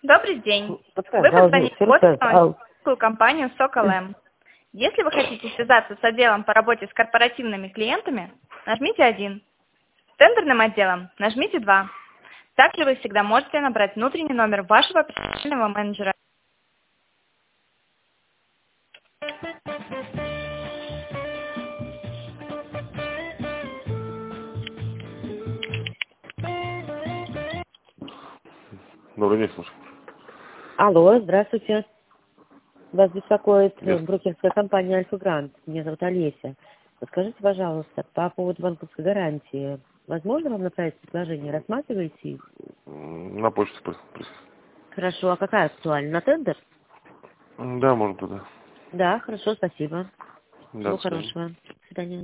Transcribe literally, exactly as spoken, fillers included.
Добрый день. Вы Подсказал, позвонили в офисную компанию Сокол М. Если вы хотите связаться с отделом по работе с корпоративными клиентами, нажмите один. С тендерным отделом нажмите два. Также вы всегда можете набрать внутренний номер вашего персонального менеджера. Добрый день, слушай. Алло, здравствуйте. Вас беспокоит э, Yes. брокерская компания Альфа Грант. Меня зовут Олеся. Подскажите, пожалуйста, по поводу банковской гарантии. Возможно вам направить предложение? Рассматриваете их? М, На почту прис- прис- Хорошо. А какая актуальна? На тендер? М, Да, может быть, да. Да, хорошо, спасибо. Да, Всего до свидания. хорошего. До свидания.